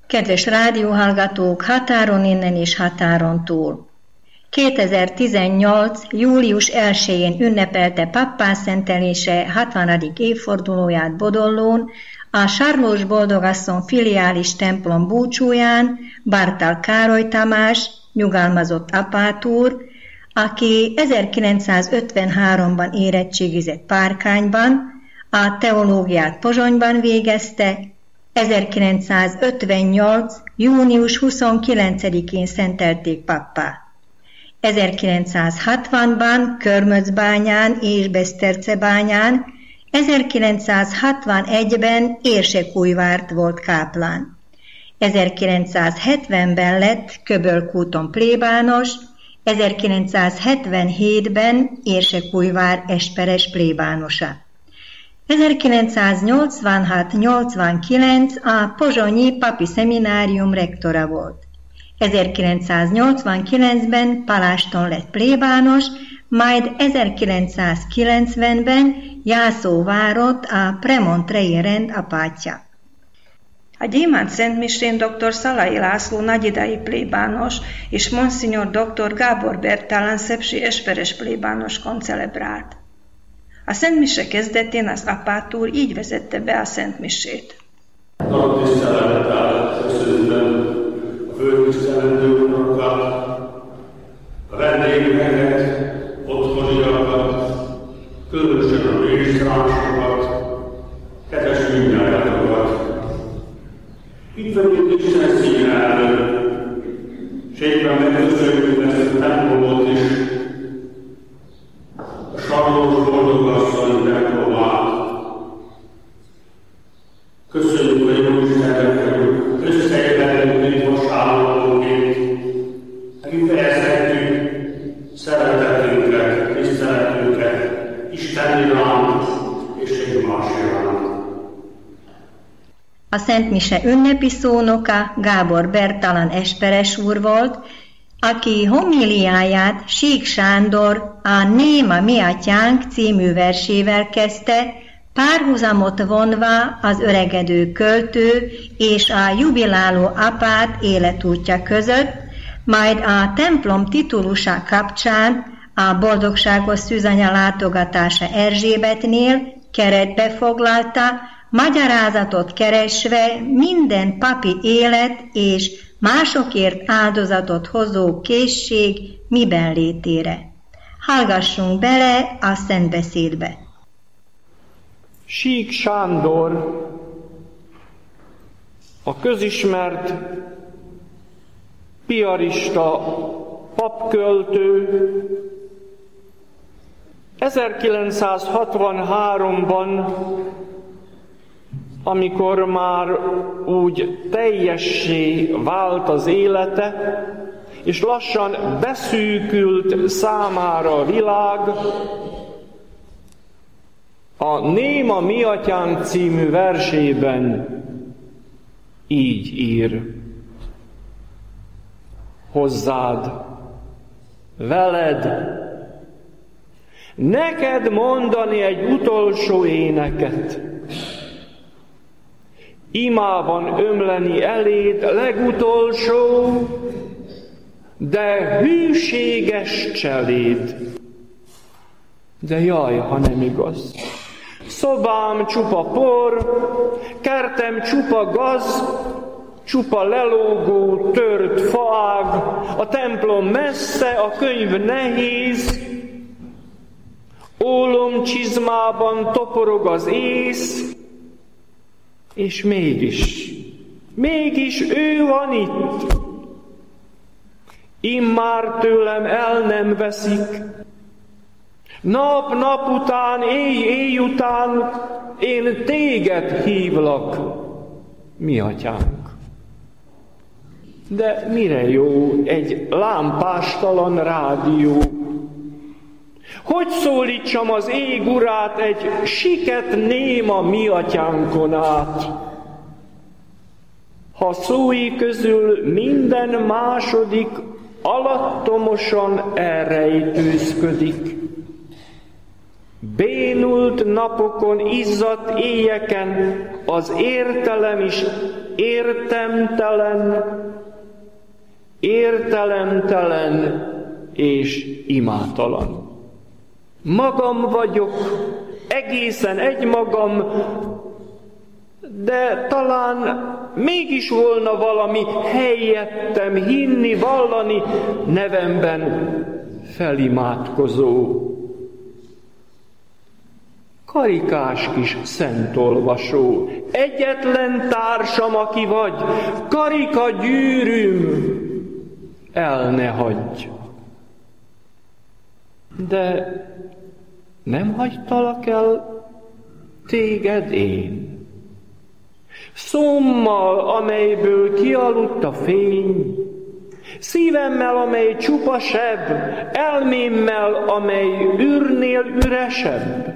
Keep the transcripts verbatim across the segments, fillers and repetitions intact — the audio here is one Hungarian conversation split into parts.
Kedves rádióhallgatók, határon innen és határon túl! kétezer-tizennyolc. július elsején ünnepelte pappá szentelése hatvanadik évfordulóját Bodollón, a Sarlós Boldogasszony filiális templom búcsúján Bartal Károly Tamás, nyugalmazott apát úr, aki ezerkilencszázötvenháromban érettségizett Párkányban, a teológiát Pozsonyban végezte, ezerkilencszázötvennyolc. június huszonkilencedikén szentelték pappá. ezerkilencszázhatvanban Körmöcbányán és Besztercebányán, ezerkilencszázhatvanegyben Érsekújvárt volt káplán. ezerkilencszázhetvenben lett Köbölkúton plébános, ezerkilencszázhetvenhétben Érsekújvár esperes plébánosa. ezerkilencszáznyolcvanhat nyolcvankilenc a pozsonyi papi szeminárium rektora volt. ezerkilencszáznyolcvankilencben Paláston lett plébános, majd ezerkilencszázkilencvenben Jászóvárott a Premontrei rend apátja. A Gyémánt Szentmisén dr. Szalai László nagyidai plébános és Monsignor dr. Gábor Bertalan szepsi esperes plébános koncelebrált. A Szentmise kezdetén az apát úr így vezette be a Szentmisét. Nagy tisztelettel köszöntöm a főtisztelendő urakat, a vendégeket, otthoniakat, különösen a részránsokat, kedves mindjárátokat. Itt vagyunk Isten színe előtt, s éppen megköszönjük ezt a templomot is, a Sarlós Boldogasszony templomát. Köszönjük a Jóistennek, hogy összejöhetünk itt vasárnaponként, kifejezhetjük szeretetünket, tiszteletünket Isten iránt és egymás iránt. A Szentmise ünnepi szónoka Gábor Bertalan esperes úr volt, aki homíliáját Sík Sándor a Néma mi atyánk című versével kezdte, párhuzamot vonva az öregedő költő és a jubiláló apát életútja között, majd a templom titulusa kapcsán a boldogságos szűzanya látogatása Erzsébetnél keretbe foglalta, magyarázatot keresve minden papi élet és másokért áldozatot hozó készség miben létére. Hallgassunk bele a szentbeszédbe. Sík Sándor, a közismert piarista papköltő, ezerkilencszázhatvanháromban, amikor már úgy teljessé vált az élete, és lassan beszűkült számára a világ, a Néma mi atyánk című versében így ír: hozzád, veled, neked mondani egy utolsó éneket, imában ömleni eléd legutolsó, de hűséges cseléd. De jaj, ha nem igaz. Szobám csupa por, kertem csupa gaz, csupa lelógó, tört faág, a templom messze, a könyv nehéz, ólom csizmában toporog az ész, és mégis, mégis ő van itt. Immár tőlem el nem veszik. Nap-nap után, éj-éj után én téged hívlak, mi atyánk. De mire jó egy lámpástalan rádió? Hogy szólítsam az ég urát egy siket néma mi atyánkon át? Ha szói közül minden második alattomosan elrejtőzködik, bénult napokon, izzadt éjeken az értelem is értemtelen, értelemtelen és imátalan. Magam vagyok, egészen egymagam, de talán mégis volna valami helyettem hinni, vallani, nevemben felimádkozó. Karikás kis szentolvasó, egyetlen társam, aki vagy, karika gyűrűm, el ne hagyj. De nem hagytalak el téged én. Szómmal, amelyből kialudt a fény, szívemmel, amely csupa seb, elmémmel, amely űrnél üresebb.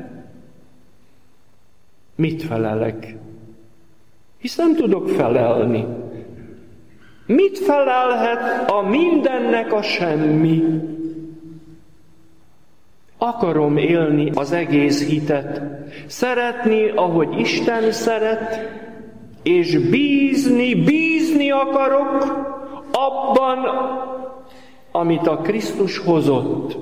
Mit felelek? Hisz nem tudok felelni. Mit felelhet a mindennek a semmi? Akarom élni az egész hitet, szeretni, ahogy Isten szeret, és bízni, bízni akarok abban, amit a Krisztus hozott.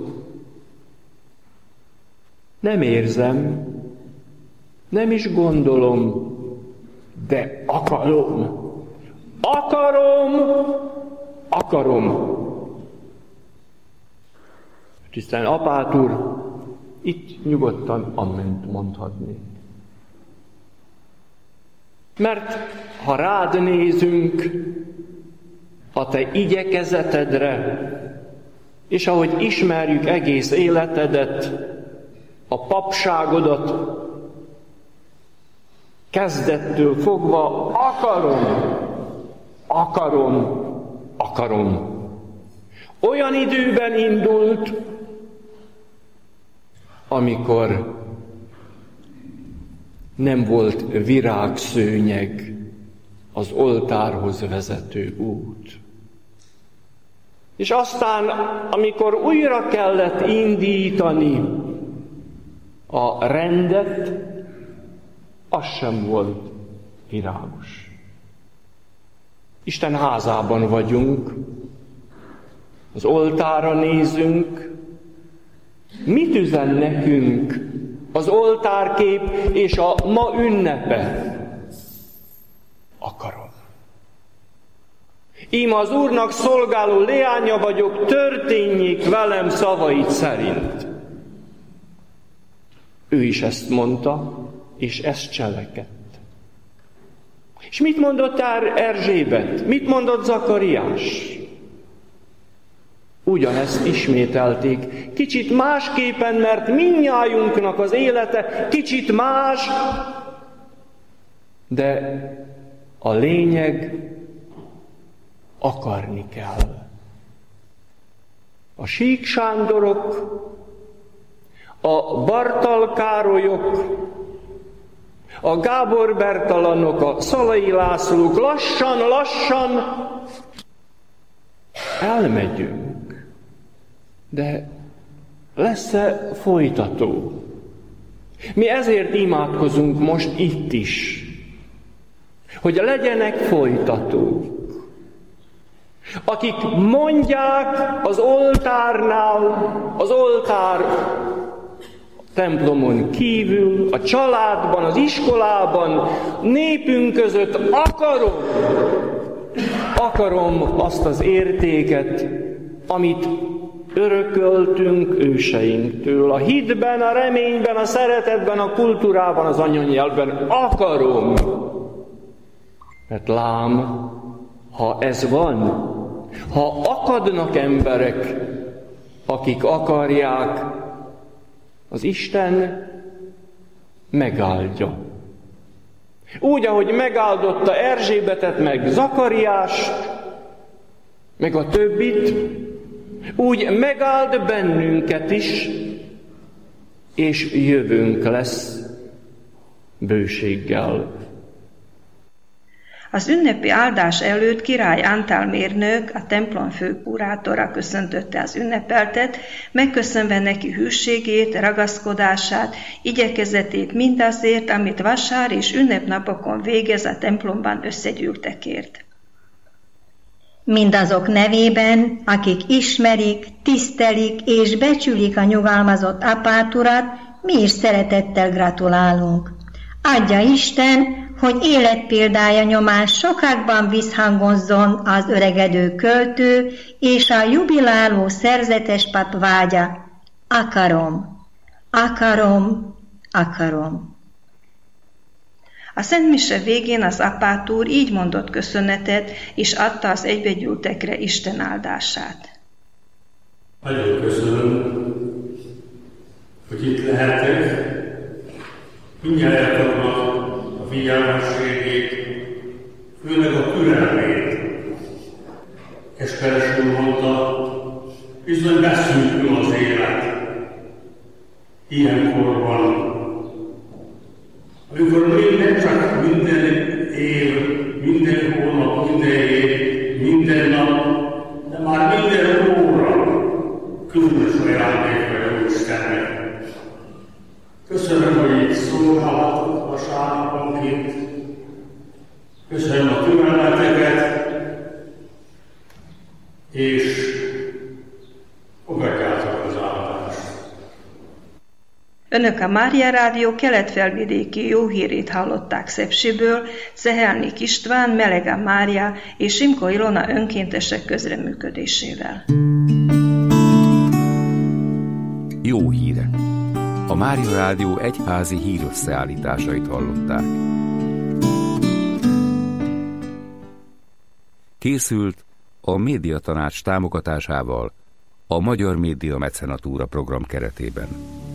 Nem érzem, nem is gondolom, de akarom. Akarom, akarom. Tisztelt Apát úr, itt nyugodtan amment mondhatni. Mert ha rád nézünk, a te igyekezetedre, és ahogy ismerjük egész életedet, a papságodat, kezdettől fogva akarom, akarom, akarom. Olyan időben indult, amikor nem volt virágszőnyeg az oltárhoz vezető út. És aztán, amikor újra kellett indítani a rendet, az sem volt virágos. Isten házában vagyunk, az oltárra nézünk. Mit üzen nekünk az oltárkép és a ma ünnepe? Akarom. Íme az Úrnak szolgáló leánya vagyok, történjék velem szavait szerint. Ő is ezt mondta, és ezt cselekedt. És mit mondott Erzsébet? Mit mondott Zakariás? Ugyanezt ismételték. Kicsit másképpen, mert mindnyájunknak az élete kicsit más, de a lényeg akarni kell. A Sík Sándorok, a Bartal Károlyok, a Gábor Bertalanok, a Szalai Lászlók lassan-lassan elmegyünk. De lesz-e folytató? Mi ezért imádkozunk most itt is, hogy legyenek folytatók. Akik mondják az oltárnál, az oltár templomon kívül, a családban, az iskolában, népünk között akarom, akarom azt az értéket, amit örököltünk őseinktől. A hitben, a reményben, a szeretetben, a kultúrában, az anyanyelvben akarom. Mert lám, ha ez van, ha akadnak emberek, akik akarják, az Isten megáldja. Úgy, ahogy megáldotta Erzsébetet, meg Zakariást, meg a többit, úgy megáld bennünket is, és jövőnk lesz bőséggel. Az ünnepi áldás előtt Király Antál mérnök, a templom főkurátora köszöntötte az ünnepeltet, megköszönve neki hűségét, ragaszkodását, igyekezetét mindazért, amit vasár és ünnepnapokon végez a templomban összegyűltekért. Mindazok nevében, akik ismerik, tisztelik és becsülik a nyugalmazott apáturat, mi is szeretettel gratulálunk. Adja Isten, hogy életpéldája nyomán sokakban visszhangozzon az öregedő költő és a jubiláló szerzetes pap vágya. Akarom, akarom, akarom. A szentmise végén az apátúr így mondott köszönetet, és adta az egybegyűltekre Isten áldását. Nagyon köszönöm, hogy itt lehetek. Mindjárt elkapnak a figyelmességét, főleg a türelmét. Esperes úr mondta, bizony beszűkül az élet. Ilyenkorban, amikor minden csak minden év, minden hónap, minden év, minden nap, de már minden óra különös ajándék vagy Istennek. Köszönöm, hogy itt szolgálhatok vasárnaponként. Köszönöm a türelmeteket, és fogadjátok az áldást. Önök a Mária Rádió kelet-felvidéki jó hírét hallották Szepsiből, Zehelnik István, Melega Mária és Simko Ilona önkéntesek közreműködésével. Jó hírek! A Mária Rádió egyházi hírösszeállításait hallották. Készült a Médiatanács támogatásával a Magyar Média Mecenatúra program keretében.